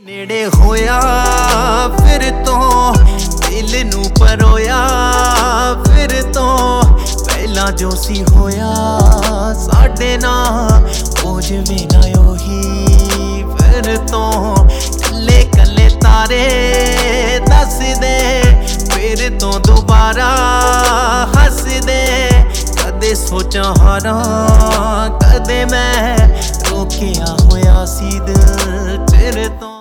ਨੇੜੇ ਹੋਇਆ ਫਿਰ ਤੋਂ ਦਿਲ ਨੂੰ ਪਰੋਇਆ ਫਿਰ ਤੋਂ ਪਹਿਲਾਂ ਜੋ ਸੀ ਹੋਇਆ ਸਾਡੇ ਨਾਲ ਹੋ ਜਵੇ ਨਾ ਉਹੀ ਫਿਰ ਤੋਂ ਕੱਲੇ ਕੱਲੇ ਤਾਰੇ ਦੱਸਦੇ ਫਿਰ ਤੋਂ ਦੁਬਾਰਾ ਹੱਸਦੇ ਕਦੇ ਸੋਚਾਂ ਹਾਰਾਂ ਕਦੇ ਮੈਂ ਰੋਕਿਆ ਹੋਇਆ ਸੀ ਦਿਲ ਤੇਰੇ ਤੋਂ।